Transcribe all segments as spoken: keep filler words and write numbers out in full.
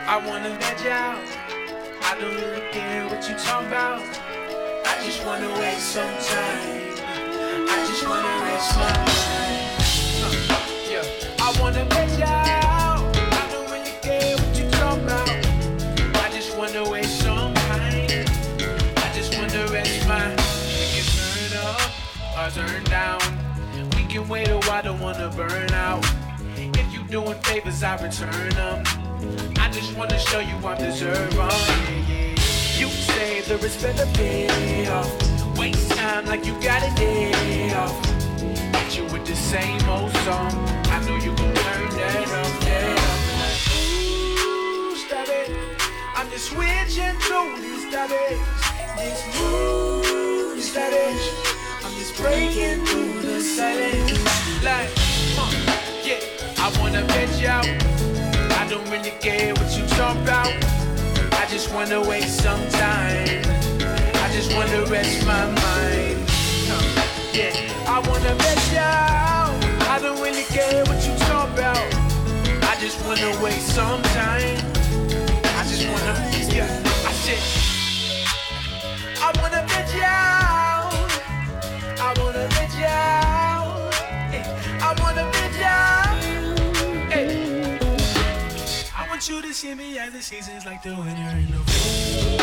I wanna veg out. I don't really care what you talk about. I just wanna waste some time. I just wanna rest my mind. Uh, yeah. I wanna veg out. I don't really care what you talk about. I just wanna waste some time. I just wanna rest my mind. We can turn up or turn down. We can wait a while, don't wanna burn out. If you doing favors, I return them. I just wanna show you I deserve them. Yeah, yeah. You say there is better pay off. Waste time like you got a day off. Hit you with the same old song. I know you gon' turn that up, yeah. Ooh, stop it. I'm just switching through these topics. This mood, stop it. I'm just breaking through the silence. Like, uh, yeah, I wanna veg out. I don't really care what you talk about. I just wanna waste some time. I just wanna rest my mind. Uh, yeah, I wanna veg out. I don't really care what you talk about. I just wanna waste some time. I just wanna, yeah, I said, I wanna veg out. I wanna veg out. Hey, I wanna veg out. Hey. I want you to see me as the seasons like the winter and the fall.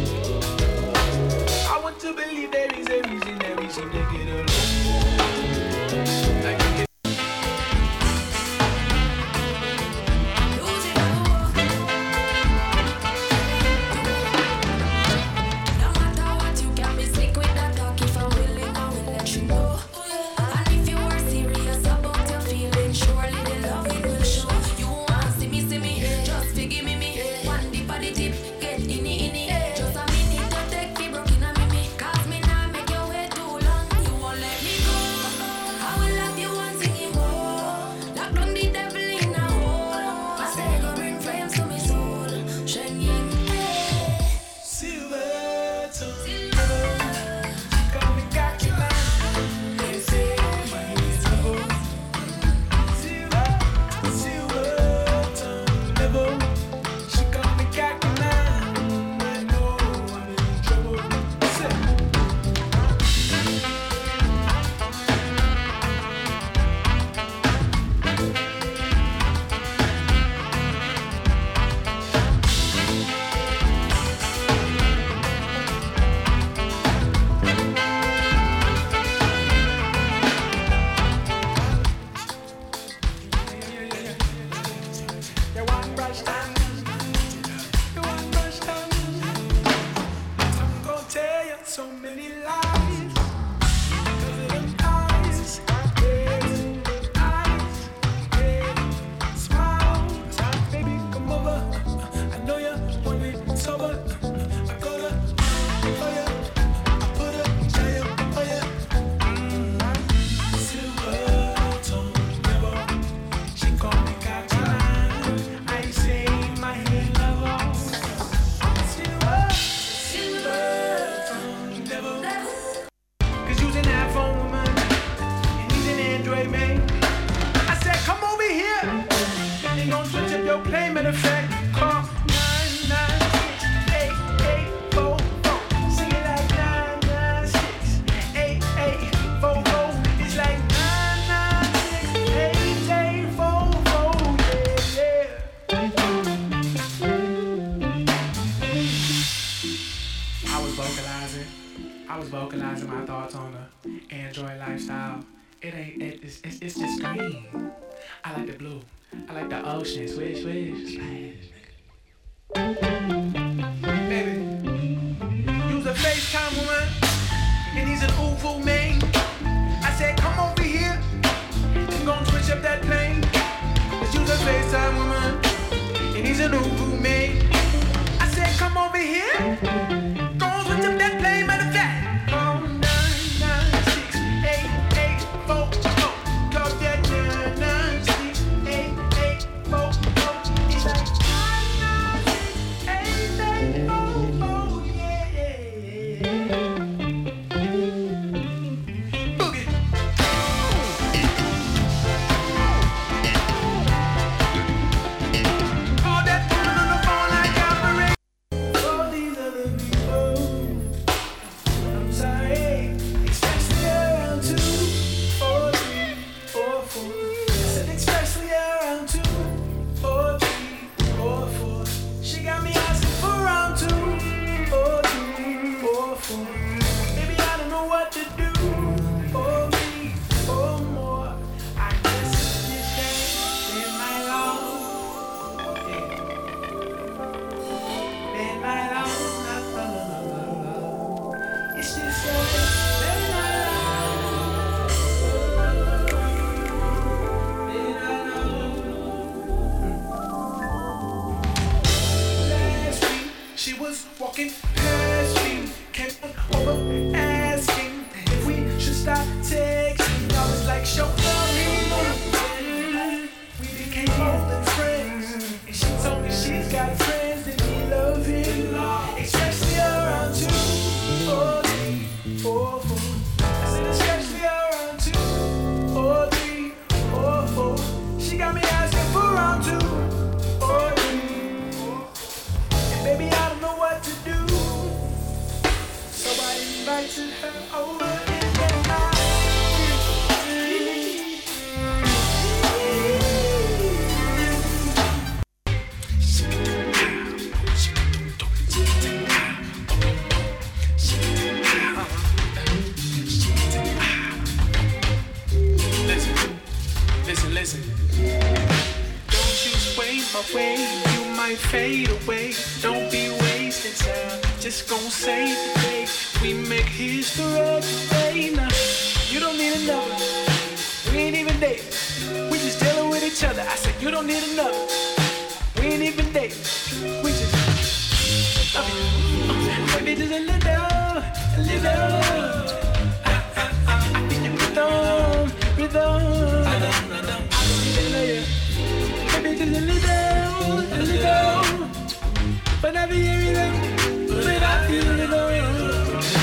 I want to believe there is a reason that we seem to get along. Like we get walking past me, came over asking if we should stop texting. I was like, show me. We became more than friends, and she told me she's got friends that we love him, especially around two, four, three, four, four. I said especially around two, four, three, four, four. She got me asking for round two, four, three, four. And baby, I don't know what to do, so I invited her over in the night. Listen, listen. Don't you sway my way, you might fade away. Don't be wasting time, just gon' save the day. We make history today. Now, you don't need another. We ain't even dating. We just dealing with each other. I said you don't need another. We ain't even dating. We just love you. Maybe just a little, a little. I, I, I, I think you rhythm, rhythm. I don't, I don't, I don't even know you. Maybe just a little, a little. But I be hearing them, but I feel it all.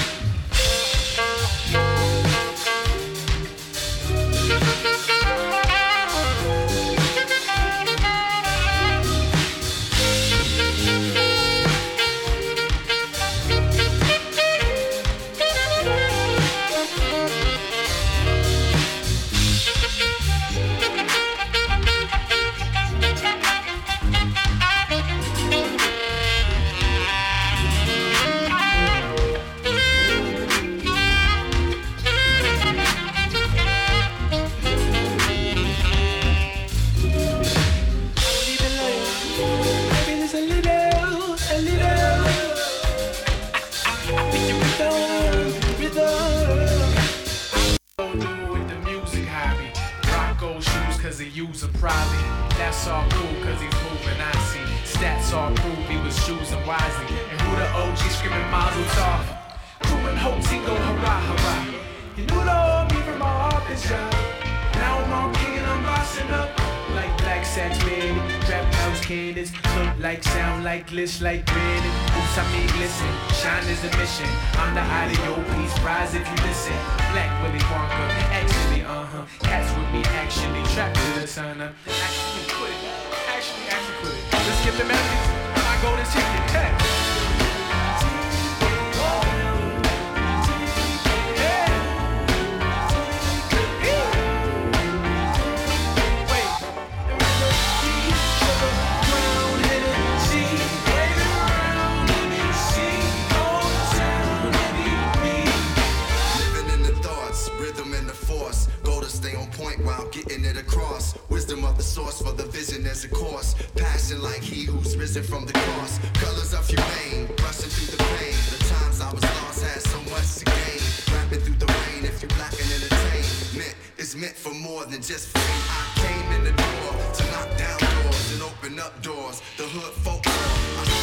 User probably, that's all cool cause he's moving, I see. Stats all prove he was choosing wisely. And who the O G screaming Mazel Tov? Crewing hopes he go hurrah hurrah. You knew the old me from my office job. Now I'm on king and I'm bossing up. Like black sax baby, trap house candies. Look like, sound like, glitch like granite. Oops, I mean listen, shine is a mission. I'm the audio piece, rise if you listen. Black Willy Wonka, actually, uh-huh. Cats with me, actually, trapped to the sun. uh, Actually quit it, actually, actually quit it. Let's skip the melodies, my golden ticket, hey. Getting it across, wisdom of the source for the vision as a course. Passion like he who's risen from the cross. Colors of humane, rushing through the pain. The times I was lost had so much to gain. Rapping through the rain, if you black and entertainment is meant for more than just fame. I came in the door to knock down doors and open up doors. The hood folk, I